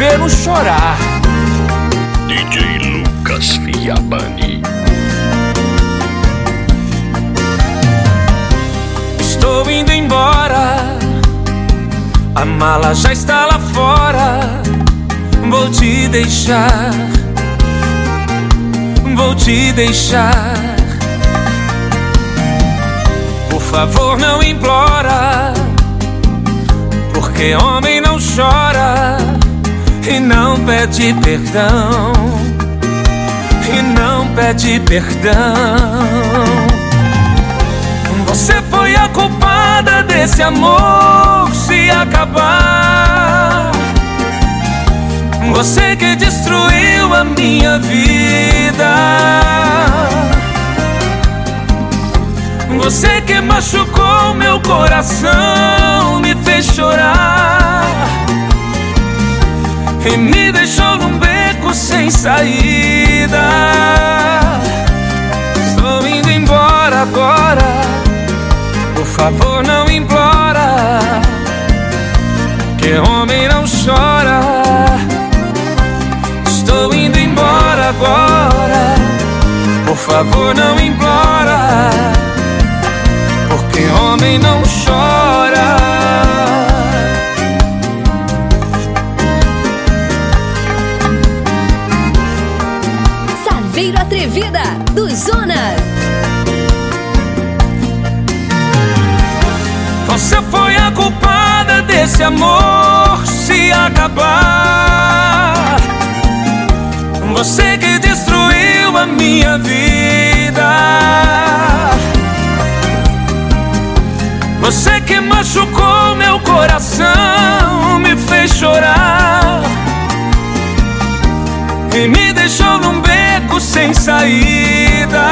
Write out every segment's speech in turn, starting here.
vê-lo chorar. DJ Lucas Fiabani. Estou indo embora, a mala já está lá fora. Vou te deixar, vou te deixar. Por favor, não implora, porque homem não chora e não pede perdão, e não pede perdão. Você foi a culpada desse amor se acabar. Você que destruiu a minha vida. Você que machucou meu coração, me fez chorar e me deixou num beco sem saída. Estou indo embora agora, por favor não implora, que homem não chora. Estou indo embora agora, por favor não implora, porque homem não chora. Saveiro Atrevida, dos Zonas. Você foi a culpada desse amor se acabar. Você que destruiu a minha vida. Você que machucou meu coração, me fez chorar e me deixou num beco sem saída.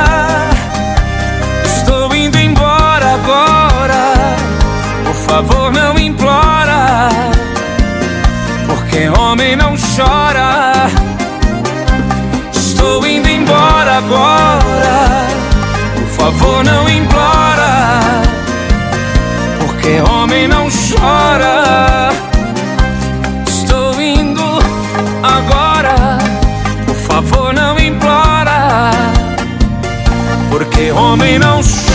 Estou indo embora agora, por favor não implora, porque homem não chora. Estou indo embora agora, por favor não implora, porque homem não chora. Estou indo agora, por favor não implora, porque homem não chora.